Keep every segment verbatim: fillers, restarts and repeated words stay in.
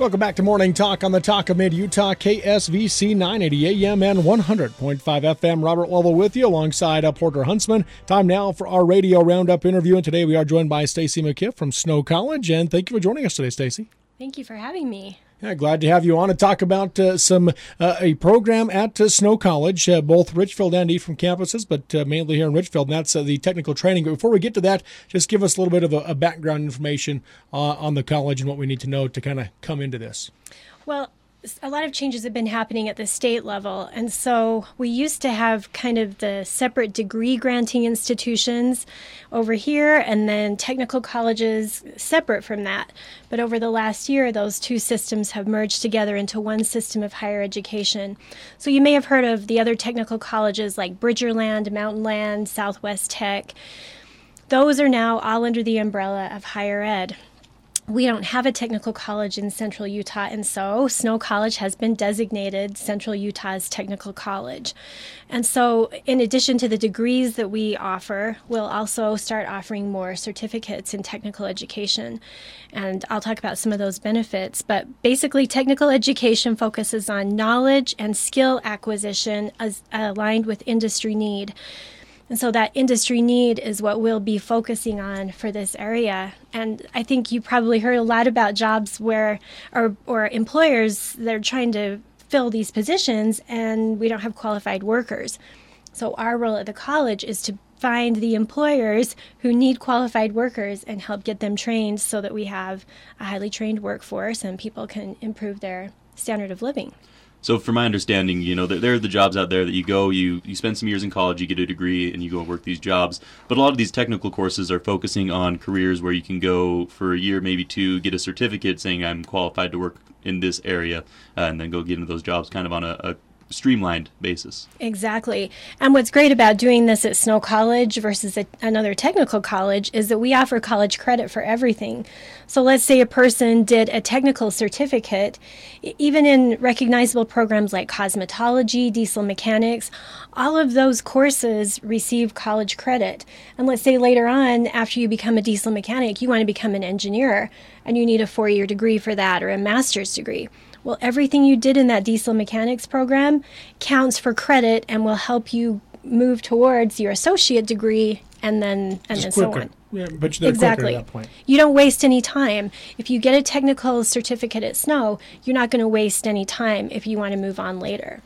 Welcome back to Morning Talk on the Talk of Mid-Utah, K S V C nine eighty A M and one hundred point five F M. Robert Lovell with you alongside uh, Porter Huntsman. Time now for our Radio Roundup interview, and today we are joined by Stacy McKiff from Snow College. And thank you for joining us today, Stacy. Thank you for having me. Yeah, glad to have you on to talk about uh, some uh, a program at uh, Snow College, uh, both Richfield and Ephraim campuses, but uh, mainly here in Richfield, and that's uh, the technical training. But before we get to that, just give us a little bit of a, a background information uh, on the college and what we need to know to kind of come into this. Well, a lot of changes have been happening at the state level, and so we used to have kind of the separate degree granting institutions over here and then technical colleges separate from that. But over the last year, those two systems have merged together into one system of higher education. So you may have heard of the other technical colleges like Bridgerland, Mountainland, Southwest Tech. Those are now all under the umbrella of higher ed. We don't have a technical college in Central Utah, and so Snow College has been designated Central Utah's technical college. And so in addition to the degrees that we offer, we'll also start offering more certificates in technical education. And I'll talk about some of those benefits. But basically, technical education focuses on knowledge and skill acquisition as aligned with industry need. And so that industry need is what we'll be focusing on for this area. And I think you probably heard a lot about jobs where, or, or employers, they're trying to fill these positions and we don't have qualified workers. So our role at the college is to find the employers who need qualified workers and help get them trained so that we have a highly trained workforce and people can improve their standard of living. So from my understanding, you know, there are the jobs out there that you go, you, you spend some years in college, you get a degree, and you go work these jobs. But a lot of these technical courses are focusing on careers where you can go for a year, maybe two, get a certificate saying I'm qualified to work in this area, uh, and then go get into those jobs kind of on a, a streamlined basis. Exactly. And what's great about doing this at Snow College versus a, another technical college is that we offer college credit for everything. So let's say a person did a technical certificate, even in recognizable programs like cosmetology, diesel mechanics, all of those courses receive college credit. And let's say later on, after you become a diesel mechanic, you want to become an engineer, and you need a four-year degree for that or a master's degree. Well, everything you did in that diesel mechanics program counts for credit and will help you move towards your associate degree and then and then so on. Yeah, but you're exactly. quicker at that point. You don't waste any time. If you get a technical certificate at Snow, you're not going to waste any time if you want to move on later.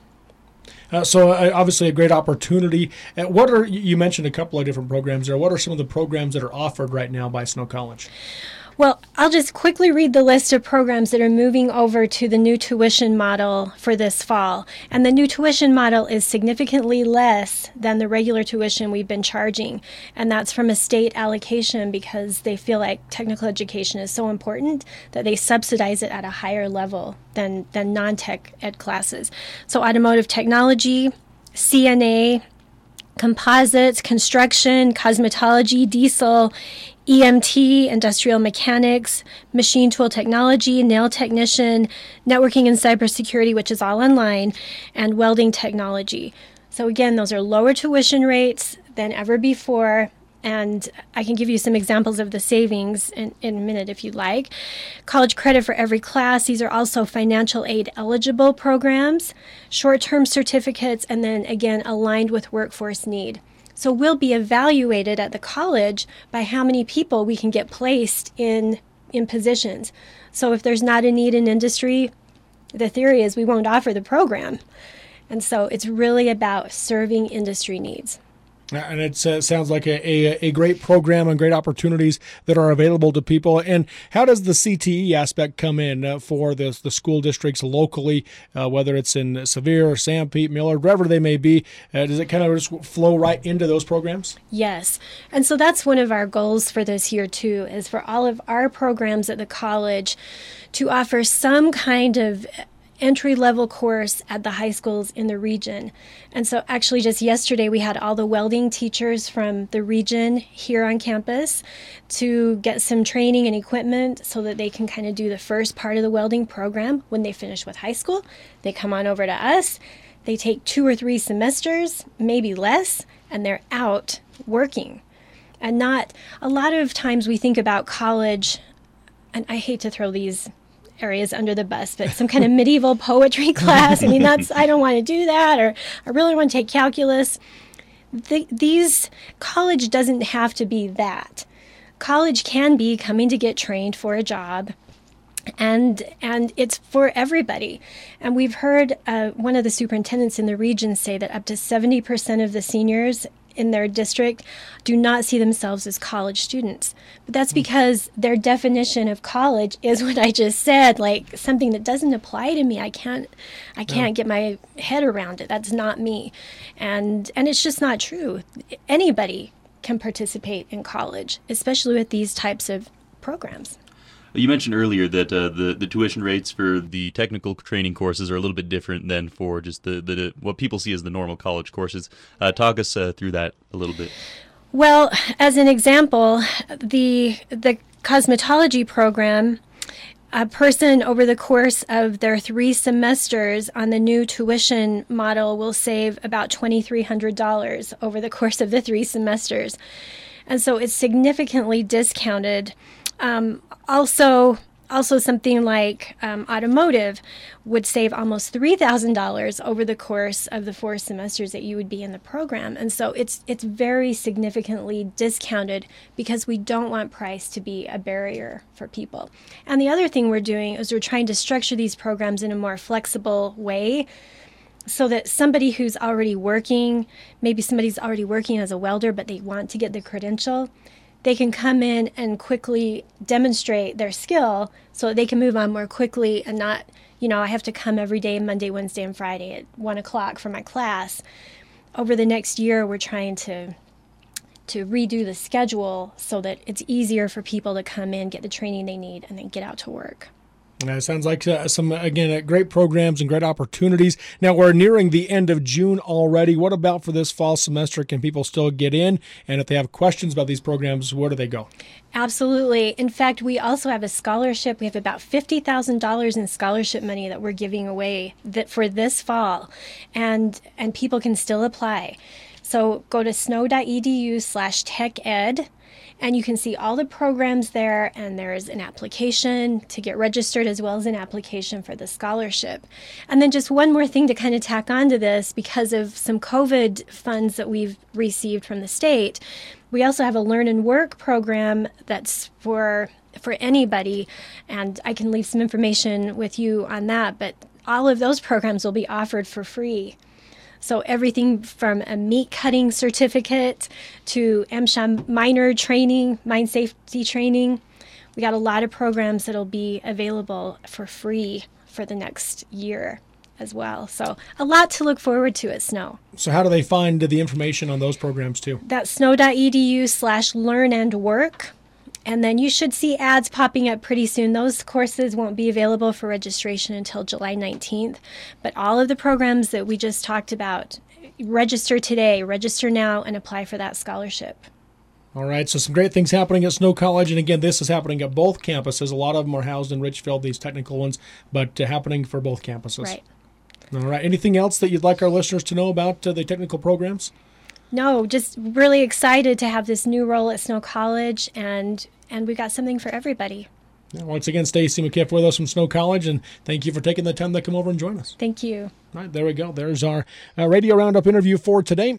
Uh, so uh, obviously a great opportunity. Uh, what are you mentioned a couple of different programs there. What are some of the programs that are offered right now by Snow College? Well, I'll just quickly read the list of programs that are moving over to the new tuition model for this fall. And the new tuition model is significantly less than the regular tuition we've been charging. And that's from a state allocation because they feel like technical education is so important that they subsidize it at a higher level than, than non-tech ed classes. So automotive technology, C N A, composites, construction, cosmetology, diesel, E M T, industrial mechanics, machine tool technology, nail technician, networking and cybersecurity, which is all online, and welding technology. So again, those are lower tuition rates than ever before, and I can give you some examples of the savings in, in a minute if you'd like. College credit for every class. These are also financial aid eligible programs, short-term certificates, and then again, aligned with workforce need. So we'll be evaluated at the college by how many people we can get placed in in positions. So if there's not a need in industry, the theory is we won't offer the program. And so it's really about serving industry needs. And it uh, sounds like a, a, a great program and great opportunities that are available to people. And how does the C T E aspect come in uh, for the, the school districts locally, uh, whether it's in Sevier or Sanpete, Millard, wherever they may be? Uh, does it kind of just flow right into those programs? Yes. And so that's one of our goals for this year, too, is for all of our programs at the college to offer some kind of entry-level course at the high schools in the region. And so actually just yesterday we had all the welding teachers from the region here on campus to get some training and equipment so that they can kind of do the first part of the welding program when they finish with high school. They come on over to us. They take two or three semesters, maybe less, and they're out working. And not, a lot of times we think about college, and I hate to throw these areas under the bus, but some kind of medieval poetry class. I mean, that's, I don't want to do that, or I really want to take calculus. The, these, college doesn't have to be that. College can be coming to get trained for a job, and and it's for everybody. And we've heard uh, one of the superintendents in the region say that up to seventy percent of the seniors in their district do not see themselves as college students. But that's because their definition of college is what I just said, like something that doesn't apply to me. I can't I can't get my head around it. That's not me. And and it's just not true. Anybody can participate in college, especially with these types of programs. You mentioned earlier that uh, the, the tuition rates for the technical training courses are a little bit different than for just the, the what people see as the normal college courses. Uh, talk us uh, through that a little bit. Well, as an example, the the cosmetology program, a person over the course of their three semesters on the new tuition model will save about two thousand three hundred dollars over the course of the three semesters. And so it's significantly discounted. Um, also, also something like um, automotive would save almost three thousand dollars over the course of the four semesters that you would be in the program. And so it's it's very significantly discounted because we don't want price to be a barrier for people. And the other thing we're doing is we're trying to structure these programs in a more flexible way so that somebody who's already working, maybe somebody's already working as a welder, but they want to get the credential, they can come in and quickly demonstrate their skill so that they can move on more quickly and not, you know, I have to come every day, Monday, Wednesday, and Friday at one o'clock for my class. Over the next year, we're trying to to redo the schedule so that it's easier for people to come in, get the training they need, and then get out to work. Uh, it sounds like uh, some, again, uh, great programs and great opportunities. Now, we're nearing the end of June already. What about for this fall semester? Can people still get in? And if they have questions about these programs, where do they go? Absolutely. In fact, we also have a scholarship. We have about fifty thousand dollars in scholarship money that we're giving away that for this fall, and and people can still apply. So go to snow.edu slash tech ed. And you can see all the programs there, and there's an application to get registered as well as an application for the scholarship. And then just one more thing to kind of tack onto this, because of some COVID funds that we've received from the state, we also have a Learn and Work program that's for for anybody, and I can leave some information with you on that, but all of those programs will be offered for free. So everything from a meat cutting certificate to MSHA minor training, mine safety training. We got a lot of programs that'll be available for free for the next year as well. So a lot to look forward to at Snow. So how do they find the information on those programs too? That's snow.edu slash learn and work. And then you should see ads popping up pretty soon. Those courses won't be available for registration until July nineteenth. But all of the programs that we just talked about, register today, register now, and apply for that scholarship. All right, so some great things happening at Snow College. And again, this is happening at both campuses. A lot of them are housed in Richfield, these technical ones, but uh, happening for both campuses. Right. All right. Anything else that you'd like our listeners to know about uh, the technical programs? No, just really excited to have this new role at Snow College, and and we got something for everybody. Yeah, once again, Stacy McKiff with us from Snow College, and thank you for taking the time to come over and join us. Thank you. All right, there we go. There's our uh, Radio Roundup interview for today.